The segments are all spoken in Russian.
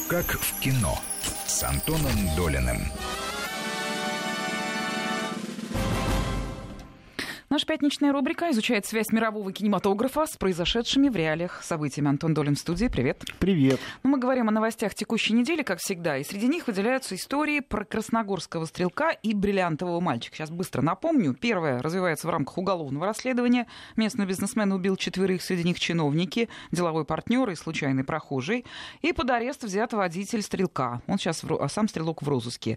Как в кино с Антоном Долиным. Наша пятничная рубрика изучает связь мирового кинематографа с произошедшими в реалиях событиями. Антон Долин в студии. Привет. Привет. Мы говорим о новостях текущей недели, как всегда, и среди них выделяются истории про красногорского стрелка и бриллиантового мальчика. Сейчас быстро напомню. Первое развивается в рамках уголовного расследования. Местный бизнесмен убил 4, среди них чиновники, деловой партнер и случайный прохожий. И под арест взят водитель стрелка. Он сейчас сам стрелок в розыске.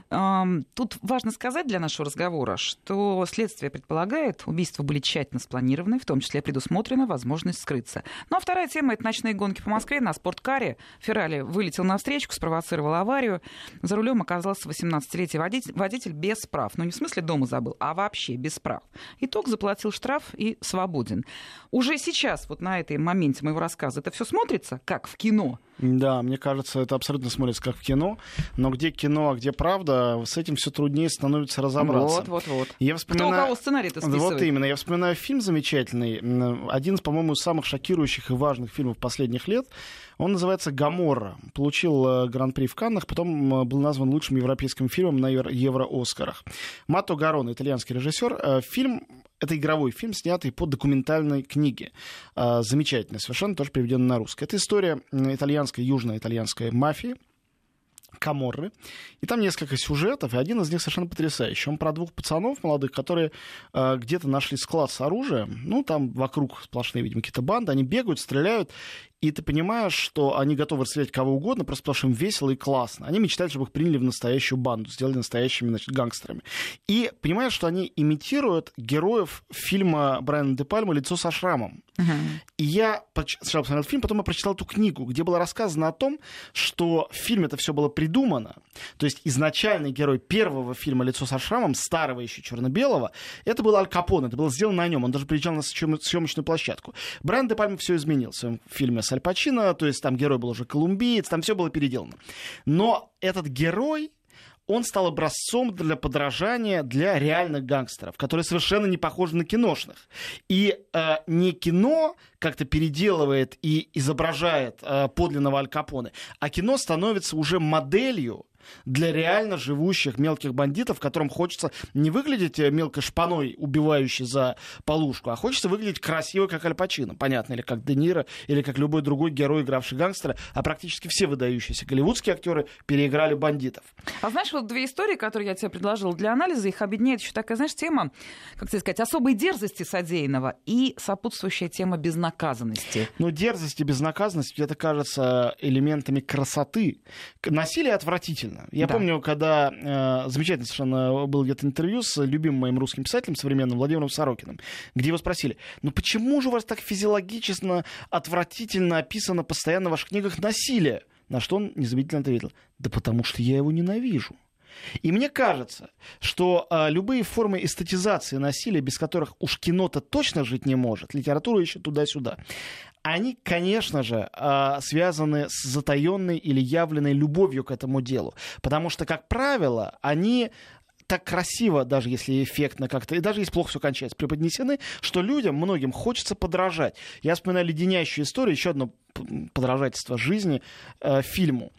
Тут важно сказать для нашего разговора, что следствие предполагает, убийства были тщательно спланированы, в том числе предусмотрена возможность скрыться. Ну а вторая тема — это ночные гонки по Москве на спорткаре. Феррари вылетел на встречку, спровоцировал аварию. За рулем оказался 18-летний водитель без прав. Ну не в смысле дома забыл, а вообще без прав. Итог: заплатил штраф и свободен. Уже сейчас, вот на этой моменте моего рассказа, это все смотрится как в кино. Да, мне кажется, это абсолютно смотрится как в кино. Но где кино, а где правда, с этим все труднее становится разобраться. Вот. Я вспоминаю... Кто у кого сценарий-то списывает? Вот именно. Я вспоминаю фильм замечательный. Один из, по-моему, самых шокирующих и важных фильмов последних лет. Он называется «Гоморра». Получил гран-при в Каннах, потом был назван лучшим европейским фильмом на Евро-Оскарах. Матто Гароне, итальянский режиссер. Фильм... Это игровой фильм, снятый по документальной книге. Замечательно, совершенно тоже переведенный на русский. Это история итальянской, южно-итальянской мафии, Каморры. И там несколько сюжетов, и один из них совершенно потрясающий. Он про 2 пацанов молодых, которые где-то нашли склад с оружием. Ну, там вокруг сплошные, видимо, какие-то банды. Они бегают, стреляют. И ты понимаешь, что они готовы расстрелять кого угодно, просто потому что им весело и классно. Они мечтают, чтобы их приняли в настоящую банду, сделали настоящими, значит, гангстерами. И понимаешь, что они имитируют героев фильма Брайана де Пальма «Лицо со шрамом». И я сначала посмотрел фильм, потом я прочитал эту книгу, где было рассказано о том, что в фильме это все было придумано. То есть изначальный герой первого фильма «Лицо со шрамом», старого еще черно-белого, это был Аль Капоне, это было сделано на нем. Он даже приезжал на съемочную площадку. Брайан де Пальма все изменил в своем фильме с Аль Пачино, то есть там герой был уже колумбиец, там все было переделано. Но этот герой, он стал образцом для подражания для реальных гангстеров, которые совершенно не похожи на киношных. И не кино как-то переделывает и изображает подлинного Аль Капоне, а кино становится уже моделью для реально живущих мелких бандитов, которым хочется не выглядеть мелкой шпаной, убивающей за полушку, а хочется выглядеть красиво, как Аль Пачино, понятно, или как Де Ниро, или как любой другой герой, игравший гангстера, а практически все выдающиеся голливудские актеры переиграли бандитов. А знаешь, вот 2 истории, которые я тебе предложила для анализа, их объединяет еще такая, знаешь, тема, как тебе сказать, особой дерзости содеянного и сопутствующая тема безнаказанности. Ну, дерзость и безнаказанность, это кажется элементами красоты. Насилие отвратительно. Я помню, когда замечательно совершенно было где-то интервью с любимым моим русским писателем современным Владимиром Сорокиным, где его спросили: ну почему же у вас так физиологично, отвратительно описано постоянно в ваших книгах насилие? На что он незамедлительно ответил: да потому что я его ненавижу. И мне кажется, что любые формы эстетизации насилия, без которых уж кино-то точно жить не может, литература еще туда-сюда, они, конечно же, связаны с затаенной или явленной любовью к этому делу. Потому что, как правило, они так красиво, даже если эффектно как-то, и даже если плохо все кончается, преподнесены, что людям, многим хочется подражать. Я вспоминаю леденящую историю, еще одно подражательство жизни фильму.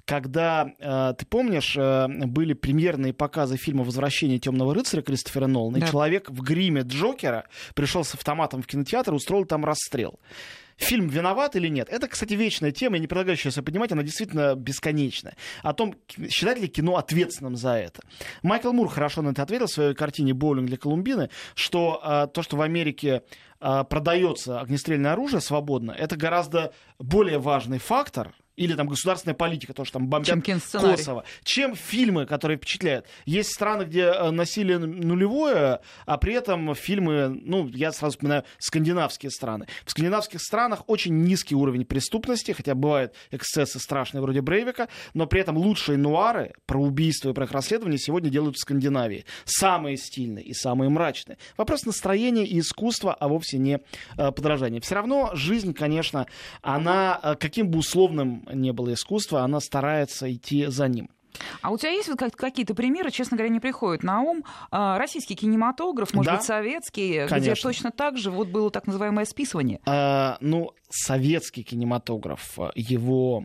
Когда, ты помнишь, были премьерные показы фильма «Возвращение темного рыцаря» Кристофера Нолана, и человек в гриме Джокера пришел с автоматом в кинотеатр и устроил там расстрел. Фильм виноват или нет? Это, кстати, вечная тема, я не предлагаю сейчас ее поднимать, она действительно бесконечная. О том, считать ли кино ответственным за это. Майкл Мур хорошо на это ответил в своей картине «Боулинг для Колумбины», что то, что в Америке продается огнестрельное оружие свободно, это гораздо более важный фактор, или там государственная политика, то, что там бомбят Косово, чем фильмы, которые впечатляют. Есть страны, где насилие нулевое, а при этом фильмы, ну, я сразу вспоминаю скандинавские страны. В скандинавских странах очень низкий уровень преступности, хотя бывают эксцессы страшные вроде Брейвика, но при этом лучшие нуары про убийства и про их расследования сегодня делают в Скандинавии. Самые стильные и самые мрачные. Вопрос настроения и искусства, а вовсе не подражания. Все равно жизнь, конечно, она, каким бы условным не было искусства, она старается идти за ним. А у тебя есть вот какие-то примеры, честно говоря, не приходят на ум? Российский кинематограф, может быть, советский, конечно, где точно так же вот было так называемое списывание? Ну, советский кинематограф, его...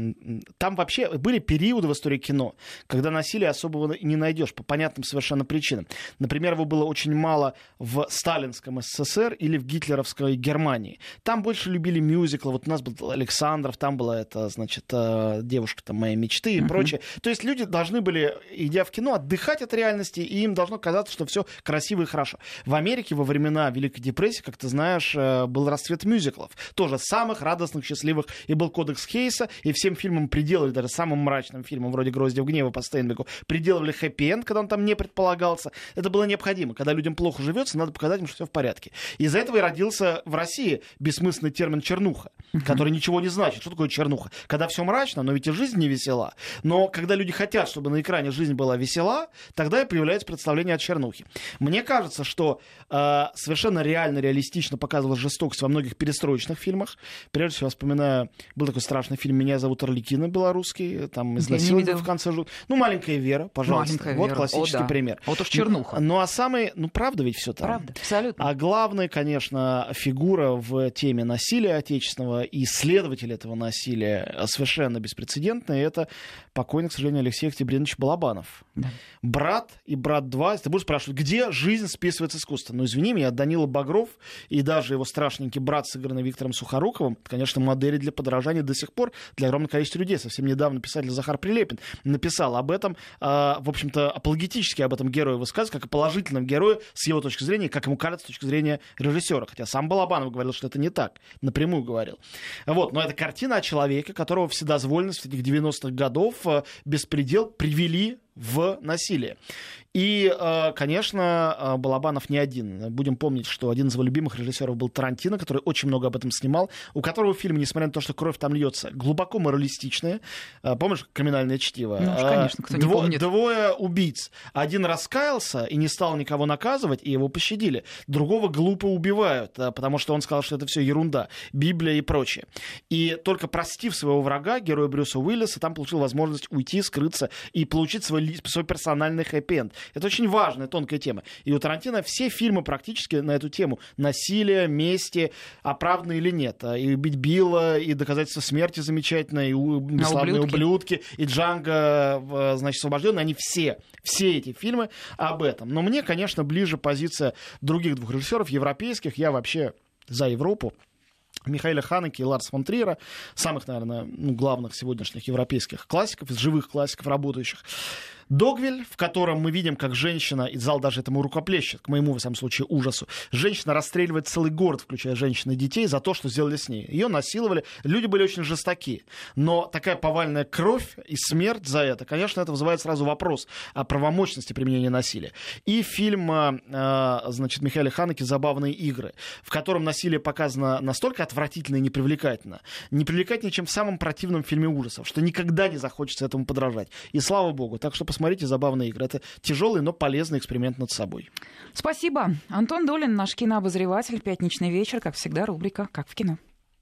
Там вообще были периоды в истории кино, когда насилия особого не найдешь по понятным совершенно причинам. Например, его было очень мало в сталинском СССР или в гитлеровской Германии. Там больше любили мюзиклы. Вот у нас был Александров, там была эта, значит, девушка там, моей мечты и прочее. То есть люди должны были, идя в кино, отдыхать от реальности, и им должно казаться, что все красиво и хорошо. В Америке во времена Великой депрессии, как ты знаешь, был расцвет мюзиклов. Тоже самых радостных, счастливых. И был кодекс Хейса, и всем фильмам приделали, даже самым мрачным фильмам, вроде «Гроздьев гнева» по Стейнбеку, приделывали хэппи-энд, когда он там не предполагался. Это было необходимо. Когда людям плохо живется, надо показать им, что все в порядке. Из-за этого и родился в России бессмысленный термин «чернуха», который ничего не значит. Что такое чернуха? Когда все мрачно, но ведь и жизнь не весела. Но когда люди хотят, чтобы на экране жизнь была весела, тогда и появляется представление о чернухе. Мне кажется, что совершенно реально, реалистично показывалась жестокость во многих перестроечных фильмах. Прежде всего, вспоминаю, был такой страшный фильм «Меня зовут Арлекино», белорусский, там изнасилование в конце. Ну, «Маленькая Вера», пожалуйста. «Маленькая вот Вера». классический пример. Вот уж чернуха. Ну, а самый, правда ведь все там. Правда, абсолютно. А главная, конечно, фигура в теме насилия отечественного и исследователь этого насилия совершенно беспрецедентная, это покойный, к сожалению, Алексей Октябринович Балабанов. Да. «Брат» и «Брат 2». Если ты будешь спрашивать, где жизнь списывается искусство? Ну, извини меня, Данила Багров и даже его страшненький брат, сыгранный Виктором Сухоруковым, конечно, модели для подражания до сих пор для огромного количества людей. Совсем недавно писатель Захар Прилепин написал об этом, в общем-то, апологетически об этом герое высказывается, как о положительном герое с его точки зрения, как ему кажется, с точки зрения режиссера. Хотя сам Балабанов говорил, что это не так, напрямую говорил. Вот, но это картина о человеке, которого вседозволенность этих 90-х годов, беспредел привели в насилие. И, конечно, Балабанов не один. Будем помнить, что один из его любимых режиссеров был Тарантино, который очень много об этом снимал, у которого фильм, несмотря на то, что кровь там льется, глубоко моралистичная. Помнишь «Криминальное чтиво»? Ну, конечно, кто не помнит. Двое убийц. Один раскаялся и не стал никого наказывать, и его пощадили. Другого глупо убивают, потому что он сказал, что это все ерунда, Библия и прочее. И только простив своего врага, героя Брюса Уиллиса, там получил возможность уйти, скрыться и получить свой персональный хэппи-энд. Это очень важная, тонкая тема. И у Тарантино все фильмы практически на эту тему. Насилие, мести, оправданно или нет. И «Убить Билла», и «Доказательство смерти» замечательно, и «Бесславные ублюдки», и «Джанго», значит, «Освобожденный». Они все эти фильмы об этом. Но мне, конечно, ближе позиция других двух режиссеров, европейских. Я вообще за Европу. Михаэля Ханеке и Ларса фон Триера, самых, наверное, главных сегодняшних европейских классиков, из живых классиков, работающих. «Догвиль», в котором мы видим, как женщина, и зал даже этому рукоплещет, к моему, в самом случае, ужасу, женщина расстреливает целый город, включая женщин и детей, за то, что сделали с ней. Ее насиловали, люди были очень жестоки. Но такая повальная кровь и смерть за это, конечно, это вызывает сразу вопрос о правомочности применения насилия. И фильм, значит, Михаэля Ханеке «Забавные игры», в котором насилие показано настолько отвратительно и непривлекательно, непривлекательнее, чем в самом противном фильме ужасов, что никогда не захочется этому подражать. И слава богу. Так что посмотрите «Забавные игры». Это тяжелый, но полезный эксперимент над собой. Спасибо. Антон Долин, наш кинообозреватель. «Пятничный вечер», как всегда, рубрика «Как в кино».